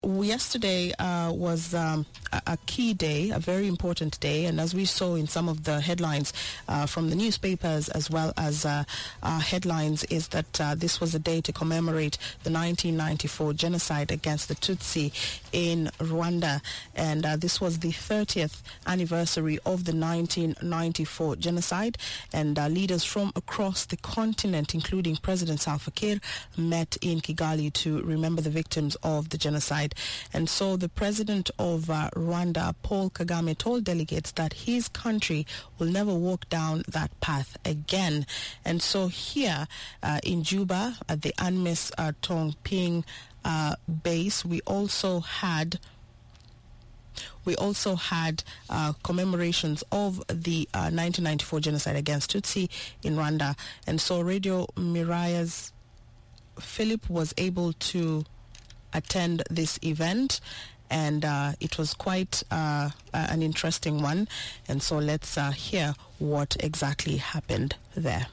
Yesterday was a key day, a very important day, and as we saw in some of the headlines from the newspapers as well as headlines, is that this was a day to commemorate the 1994 genocide against the Tutsi in Rwanda, and this was the 30th anniversary of the 1994 genocide, and leaders from across the continent, including President Salva Kiir, met in Kigali to remember the victims of the genocide. And so the president of Rwanda, Paul Kagame, told delegates that his country will never walk down that path again. And so here in Juba at the UNMISS Tongping base, we also had commemorations of the 1994 genocide against Tutsi in Rwanda. And so Radio Miraya's Philip was able to attend this event, and it was quite an interesting one. And so let's hear what exactly happened there.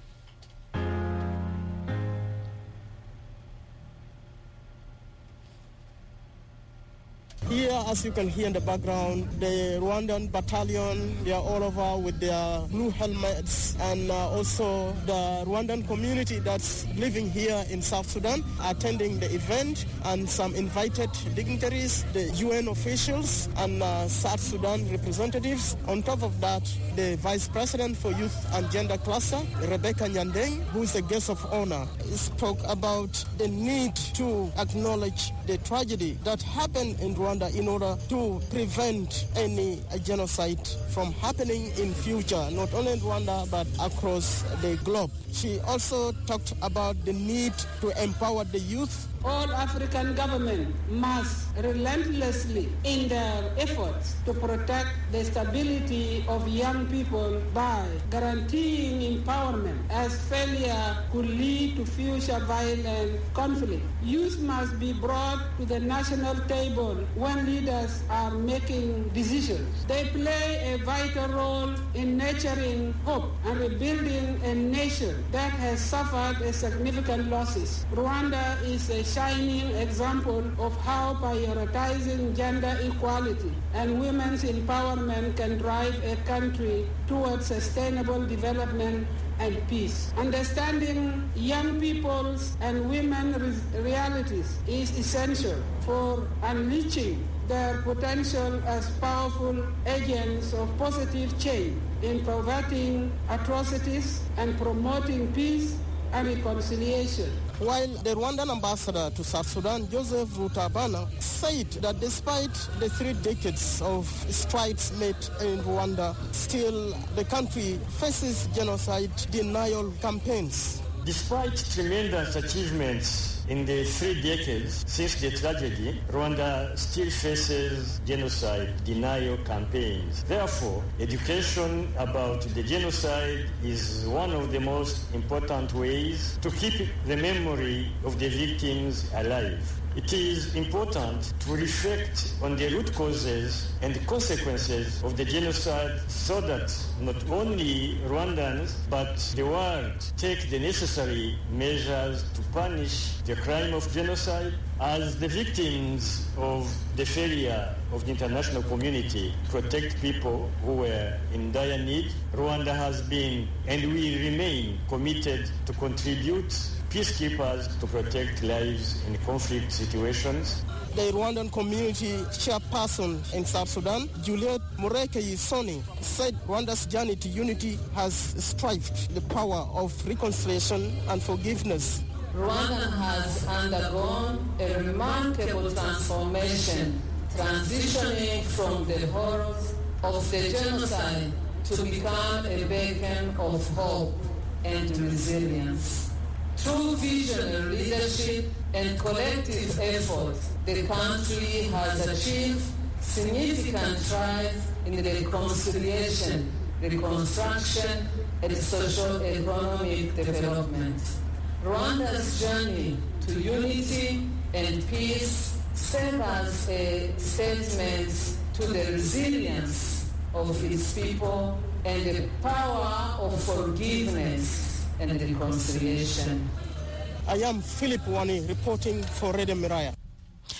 Here, as you can hear in the background, the Rwandan battalion, they are all over with their blue helmets, and also the Rwandan community that's living here in South Sudan attending the event, and some invited dignitaries, the UN officials and South Sudan representatives. On top of that, the Vice President for Youth and Gender Cluster, Rebecca Nyandeng, who is a guest of honor, spoke about the need to acknowledge the tragedy that happened in Rwanda in order to prevent any genocide from happening in future, not only in Rwanda but across the globe. She also talked about the need to empower the youth. All African governments must relentlessly in their efforts to protect the stability of young people by guaranteeing empowerment, as failure could lead to future violent conflict. Youth must be brought to the national table when leaders are making decisions. They play a vital role in nurturing hope and rebuilding a nation that has suffered a significant losses. Rwanda is a shining example of how prioritizing gender equality and women's empowerment can drive a country towards sustainable development and peace. Understanding young people's and women's realities is essential for unleashing their potential as powerful agents of positive change in preventing atrocities and promoting peace and reconciliation. While the Rwandan ambassador to South Sudan, Joseph Rutabana, said that despite the 3 decades of strides made in Rwanda, still the country faces genocide denial campaigns. Despite tremendous achievements in the 3 decades since the tragedy, Rwanda still faces genocide denial campaigns. Therefore, education about the genocide is one of the most important ways to keep the memory of the victims alive. It is important to reflect on the root causes and consequences of the genocide so that not only Rwandans but the world take the necessary measures to punish the crime of genocide, as the victims of the failure of the international community protect people who were in dire need. Rwanda has been and will remain committed to contribute peacekeepers to protect lives in conflict situations. The Rwandan community chairperson in South Sudan, Juliet Murekei Soni, said Rwanda's journey to unity has strived the power of reconciliation and forgiveness. Rwanda has undergone a remarkable transformation, transitioning from the horrors of the genocide to become a beacon of hope and resilience. Through visionary leadership and collective effort, the country has achieved significant strides in the reconciliation, reconstruction, and socio-economic development. Rwanda's journey to unity and peace serves as a statement to the resilience of its people and the power of forgiveness and reconciliation. I am Philip Wani reporting for Radio Miraya.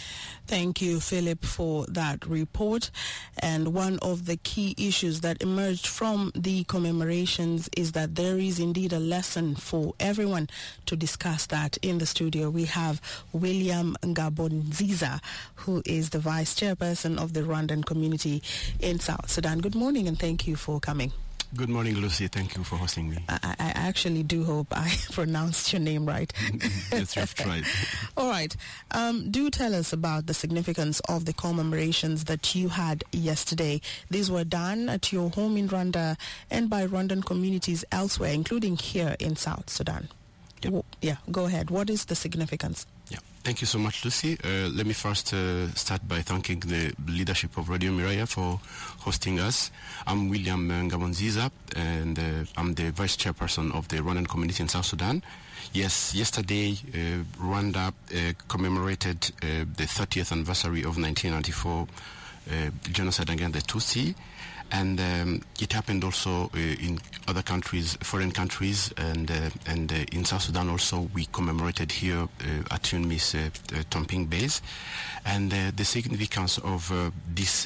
Thank you, Philip, for that report. And one of the key issues that emerged from the commemorations is that there is indeed a lesson for everyone. To discuss that in the studio, we have William Ngabonziza, who is the Vice Chairperson of the Rwandan community in South Sudan. Good morning, and thank you for coming. Good morning, Lucy. Thank you for hosting me. I actually do hope I pronounced your name right. Yes, you've tried. All right. Do tell us about the significance of the commemorations that you had yesterday. These were done at your home in Rwanda and by Rwandan communities elsewhere, including here in South Sudan. Yep. Yeah, go ahead. What is the significance? Yeah. Thank you so much, Lucy. Let me first start by thanking the leadership of Radio Miraya for hosting us. I'm William Ngabonziza, and I'm the Vice Chairperson of the Rwandan community in South Sudan. Yes, yesterday Rwanda commemorated the 30th anniversary of 1994 genocide against the Tutsi. And it happened also in other countries, foreign countries, and in South Sudan also we commemorated here at UNMISS Tomping Base. And the significance of this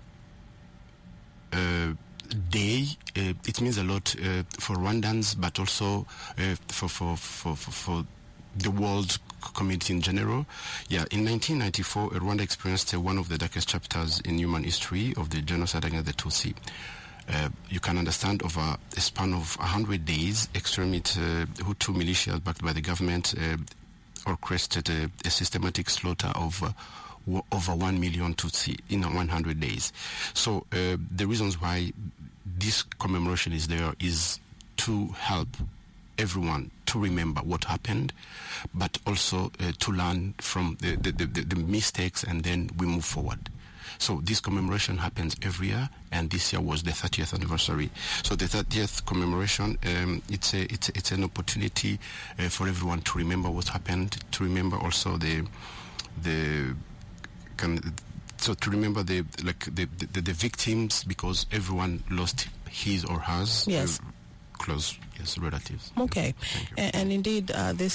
day, it means a lot for Rwandans, but also for the world community in general. Yeah, in 1994, Rwanda experienced one of the darkest chapters in human history of the genocide against the Tutsi. You can understand over a span of 100 days, extremist Hutu militias backed by the government orchestrated a systematic slaughter of over 1 million Tutsi in 100 days. So the reasons why this commemoration is there is to help everyone to remember what happened, but also to learn from the mistakes, and then we move forward. So this commemoration happens every year, and this year was the 30th anniversary. So the 30th commemoration, it's an opportunity for everyone to remember what happened, to remember also to remember the victims, because everyone lost his or hers. Yes. Close relatives. Okay, and indeed, the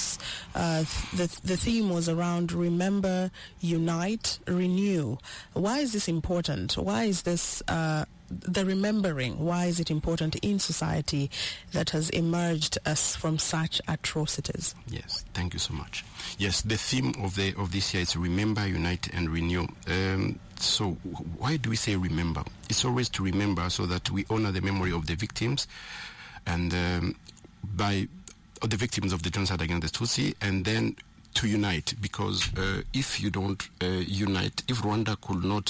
theme was around remember, unite, renew. Why is this important? Why is this the remembering? Why is it important in society that has emerged as from such atrocities? Yes, thank you so much. Yes, the theme of this year is remember, unite, and renew. So why do we say remember? It's always to remember so that we honor the memory of the victims, and by the victims of the genocide against the Tutsi, and then to unite, because if you don't unite, if Rwanda could not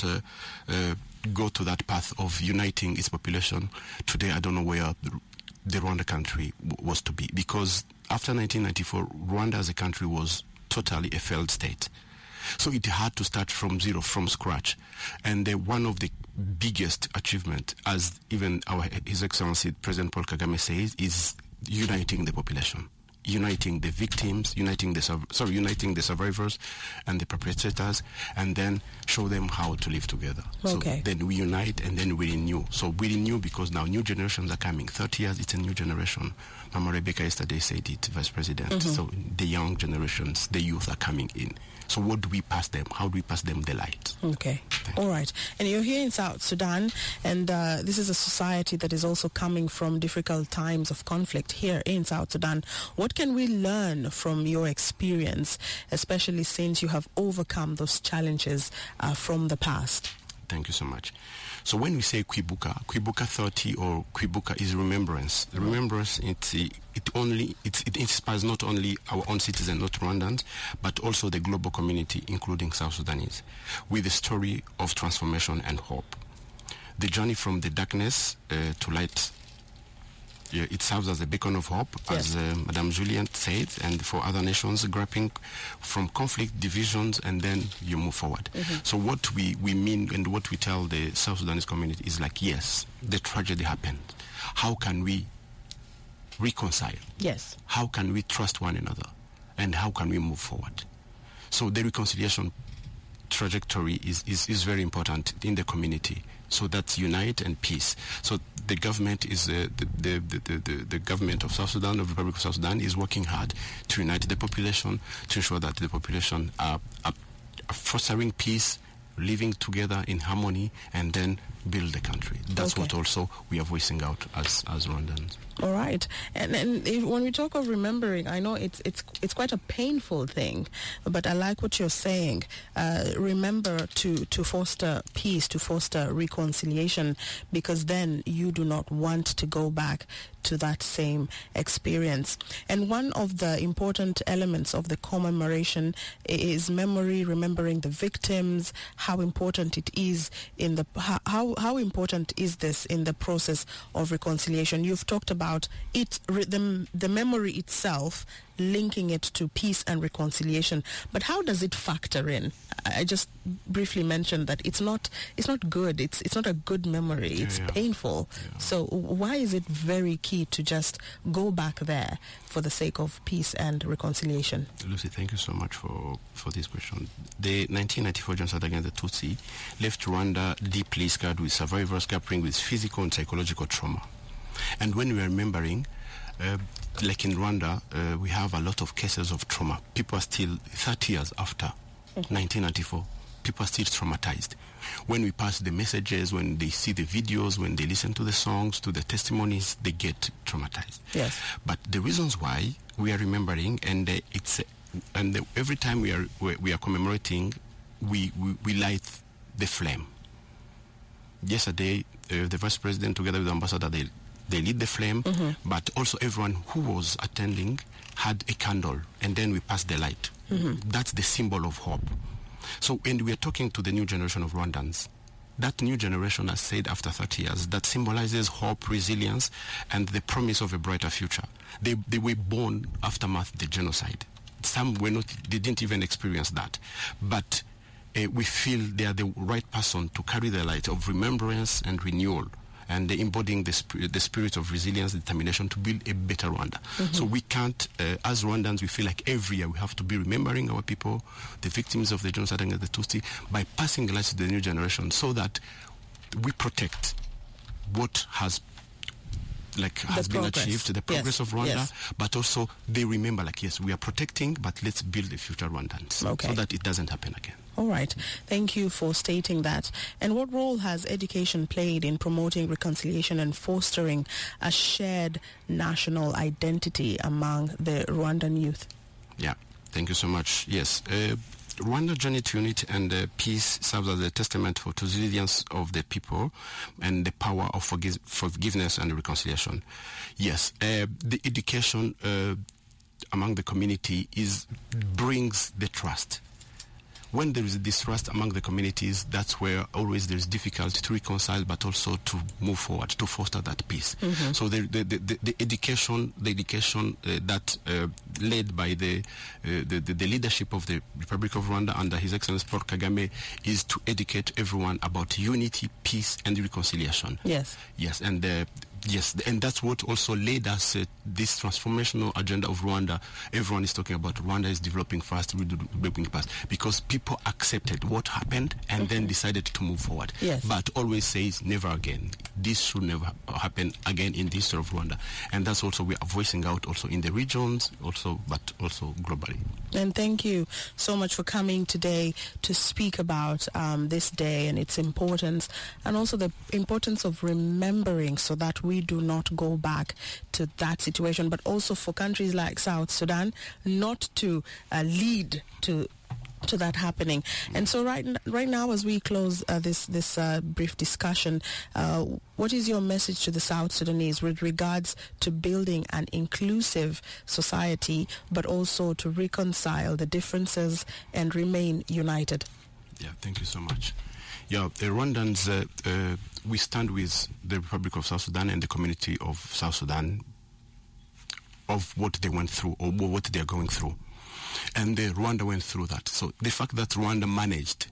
go to that path of uniting its population, today I don't know where the Rwanda country was to be, because after 1994, Rwanda as a country was totally a failed state. So it had to start from zero, from scratch. And one of the biggest achievement, as even His Excellency President Paul Kagame says, is uniting the population, uniting the victims, uniting the survivors and the perpetrators, and then show them how to live together. Okay. So then we unite, and then we renew. So we renew because now new generations are coming. 30 years, it's a new generation. Mama Rebecca yesterday said it, Vice President. Mm-hmm. So the young generations, the youth are coming in. So what do we pass them? How do we pass them the light? Okay. All right. And you're here in South Sudan, and this is a society that is also coming from difficult times of conflict here in South Sudan. What can we learn from your experience, especially since you have overcome those challenges from the past? Thank you so much. So when we say Kwibuka 30 or Kwibuka is remembrance. The remembrance, it inspires not only our own citizens, not Rwandans, but also the global community, including South Sudanese, with a story of transformation and hope. The journey from the darkness to light, it serves as a beacon of hope, yes, as Madame Julien said, and for other nations grappling from conflict, divisions, and then you move forward. Mm-hmm. So what we mean and what we tell the South Sudanese community is like, yes, the tragedy happened. How can we reconcile? Yes. How can we trust one another? And how can we move forward? So the reconciliation trajectory is very important in the community. So that's unite and peace. So the government is the government of South Sudan, of the Republic of South Sudan, is working hard to unite the population, to ensure that the population are fostering peace, living together in harmony, and then build the country. That's what also we are voicing out as Rwandans. All right, and when we talk of remembering, I know it's quite a painful thing, but I like what you're saying. Remember to foster peace, to foster reconciliation, because then you do not want to go back to that same experience. And one of the important elements of the commemoration is memory, remembering the victims. How important it is in the how important is this in the process of reconciliation? You've talked about it, the memory itself, linking it to peace and reconciliation, but how does it factor in? I just briefly mentioned that it's not good. It's not a good memory. It's painful. Yeah. So why is it very key to just go back there for the sake of peace and reconciliation? Lucy, thank you so much for this question. The 1994 genocide against the Tutsi left Rwanda deeply scarred, with survivors grappling with physical and psychological trauma. And when we are remembering, like in Rwanda, we have a lot of cases of trauma. People are still 30 years after 1994. People are still traumatized. When we pass the messages, when they see the videos, when they listen to the songs, to the testimonies, they get traumatized. Yes. But the reasons why we are remembering, and every time we are commemorating, we light the flame. Yesterday, the vice president, together with the ambassador, they lit the flame, but also everyone who was attending had a candle, and then we passed the light. That's the symbol of hope. So when we are talking to the new generation of Rwandans, that new generation has said after 30 years, that symbolizes hope, resilience, and the promise of a brighter future. They were born aftermath the genocide. Some they didn't even experience that. But we feel they are the right person to carry the light of remembrance and renewal, and embodying the spirit of resilience, determination to build a better Rwanda. So we can't, as Rwandans, we feel like every year we have to be remembering our people, the victims of the genocide against the Tutsi, by passing the light to the new generation, so that we protect what has been achieved, the progress of Rwanda, but also they remember, yes, we are protecting, but let's build a future Rwandans, so that it doesn't happen again. All right. Thank you for stating that. And what role has education played in promoting reconciliation and fostering a shared national identity among the Rwandan youth? Yeah, thank you so much. Yes. Rwanda's journey to unity and peace serves as a testament to the resilience of the people and the power of forgiveness and reconciliation. Yes, the education among the community brings the trust. When there is a distrust among the communities, that's where always there is difficulty to reconcile, but also to move forward, to foster that peace. So the education that led by the leadership of the Republic of Rwanda under His Excellency Paul Kagame is to educate everyone about unity, peace, and reconciliation. Yes. Yes, and yes, and that's what also led us this transformational agenda of Rwanda. Everyone is talking about Rwanda is developing fast, we're developing fast, because people accepted what happened and then decided to move forward. Yes. But always says never again. This should never happen again in the history of Rwanda. And that's also we are voicing out also in the regions, but also globally. And thank you so much for coming today to speak about this day and its importance, and also the importance of remembering so that we do not go back to that situation, but also for countries like South Sudan not to lead to that happening. And so right now, as we close this brief discussion, what is your message to the South Sudanese with regards to building an inclusive society, but also to reconcile the differences and remain united? Yeah, thank you so much. Yeah, the Rwandans, we stand with the Republic of South Sudan and the community of South Sudan of what they went through or what they are going through. And Rwanda went through that. So the fact that Rwanda managed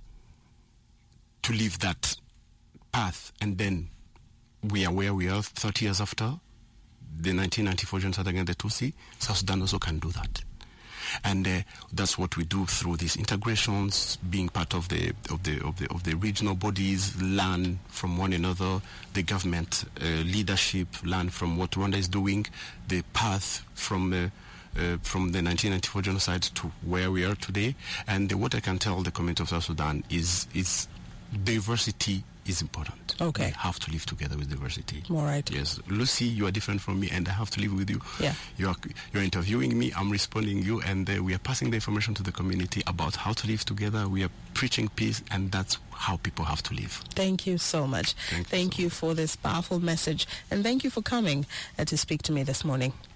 to leave that path, and then we are where we are 30 years after the 1994 genocide against the Tutsi, South Sudan also can do that. And that's what we do through these integrations, being part of the regional bodies, learn from one another, the government leadership, learn from what Rwanda is doing, the path from from the 1994 genocide to where we are today. And what I can tell the community of South Sudan is diversity is important. Okay. We have to live together with diversity. All right. Yes. Lucy, you are different from me, and I have to live with you. Yeah. You're interviewing me, I'm responding you, and we are passing the information to the community about how to live together. We are preaching peace, and that's how people have to live. Thank you so much. Thank you for this powerful message, and thank you for coming to speak to me this morning.